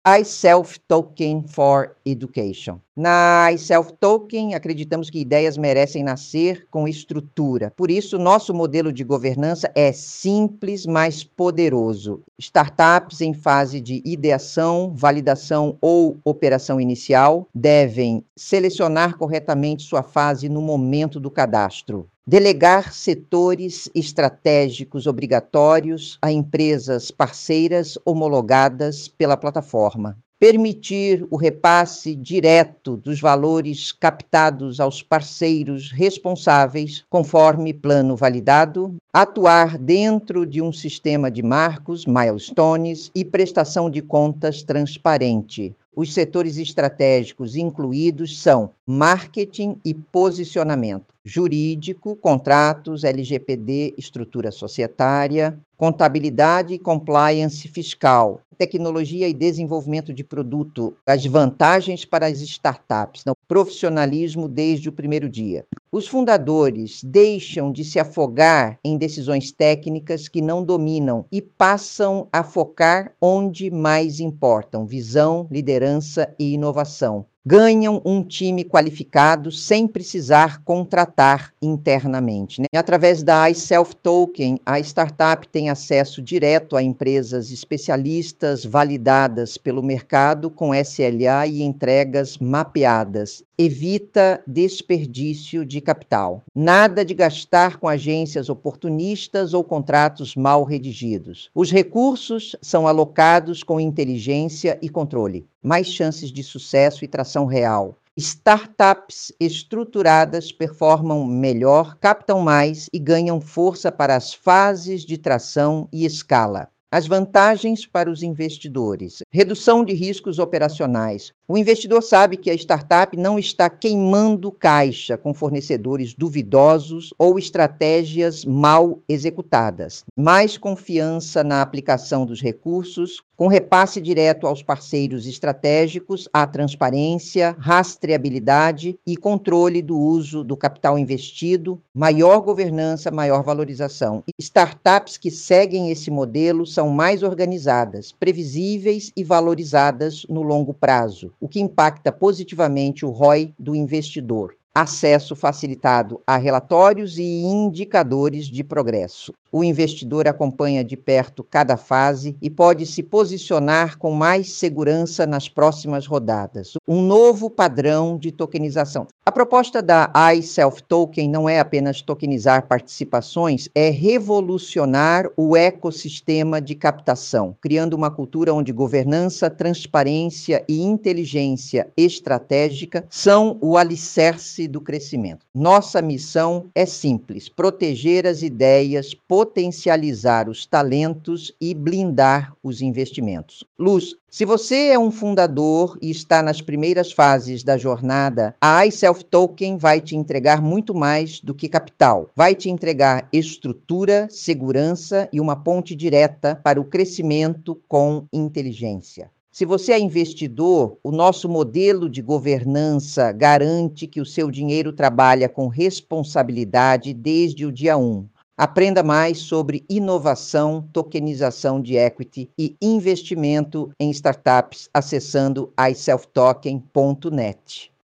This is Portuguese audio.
iSelf Token for Education. Na iSelf Token, acreditamos que ideias merecem nascer com estrutura. Por isso, nosso modelo de governança é simples, mas poderoso. Startups em fase de ideação, validação ou operação inicial devem selecionar corretamente sua fase no momento do cadastro. Delegar setores estratégicos obrigatórios a empresas parceiras homologadas pela plataforma. Permitir o repasse direto dos valores captados aos parceiros responsáveis, conforme plano validado. Atuar dentro de um sistema de marcos, milestones e prestação de contas transparente. Os setores estratégicos incluídos são marketing e posicionamento, jurídico, contratos, LGPD, estrutura societária, contabilidade e compliance fiscal, tecnologia e desenvolvimento de produto, as vantagens para as startups, profissionalismo desde o primeiro dia. Os fundadores deixam de se afogar em decisões técnicas que não dominam e passam a focar onde mais importam: visão, liderança e inovação. Ganham um time qualificado sem precisar contratar internamente. Através da iSelf Token, a startup tem acesso direto a empresas especialistas validadas pelo mercado com SLA e entregas mapeadas. Evita desperdício de capital. Nada de gastar com agências oportunistas ou contratos mal redigidos. Os recursos são alocados com inteligência e controle. Mais chances de sucesso e tração real. Startups estruturadas performam melhor, captam mais e ganham força para as fases de tração e escala. As vantagens para os investidores: redução de riscos operacionais. O investidor sabe que a startup não está queimando caixa com fornecedores duvidosos ou estratégias mal executadas. Mais confiança na aplicação dos recursos, com repasse direto aos parceiros estratégicos, a transparência, rastreabilidade e controle do uso do capital investido, maior governança, maior valorização. Startups que seguem esse modelo são mais organizadas, previsíveis e valorizadas no longo prazo, o que impacta positivamente o ROI do investidor. Acesso facilitado a relatórios e indicadores de progresso. O investidor acompanha de perto cada fase e pode se posicionar com mais segurança nas próximas rodadas. Um novo padrão de tokenização. A proposta da iSelf Token não é apenas tokenizar participações, é revolucionar o ecossistema de captação, criando uma cultura onde governança, transparência e inteligência estratégica são o alicerce do crescimento. Nossa missão é simples: proteger as ideias, potencializar os talentos e blindar os investimentos. Luz, se você é um fundador e está nas primeiras fases da jornada, a iSelf Token vai te entregar muito mais do que capital. Vai te entregar estrutura, segurança e uma ponte direta para o crescimento com inteligência. Se você é investidor, o nosso modelo de governança garante que o seu dinheiro trabalha com responsabilidade desde o dia 1. Aprenda mais sobre inovação, tokenização de equity e investimento em startups acessando iselftoken.net.